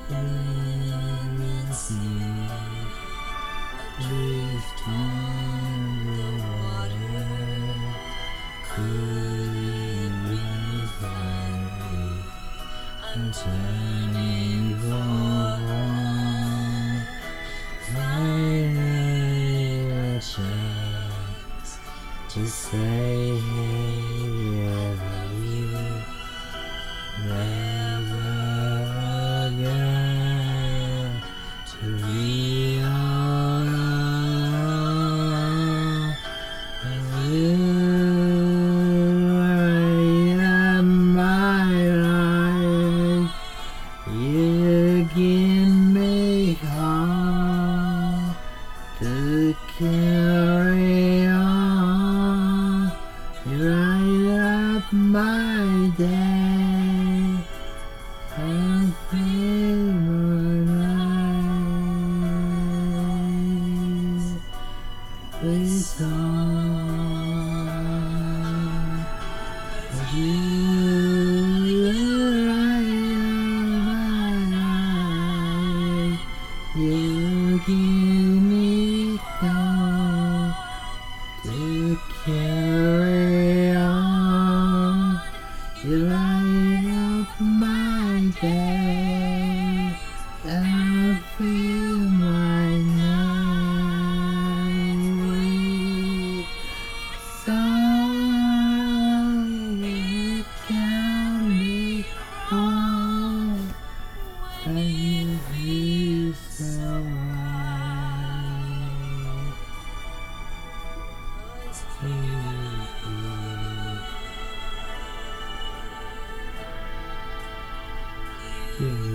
with you. Lift on the water, cooling with light, and turning for warm. Finally a chance to say, hey, ever you, never again to be alone. I am my life. You give me heart to carry on. You light up my day and fill my life with song. You light my life. You give me thought to carry on. You light up my day and fill my night with song. You can be home and you feel so right.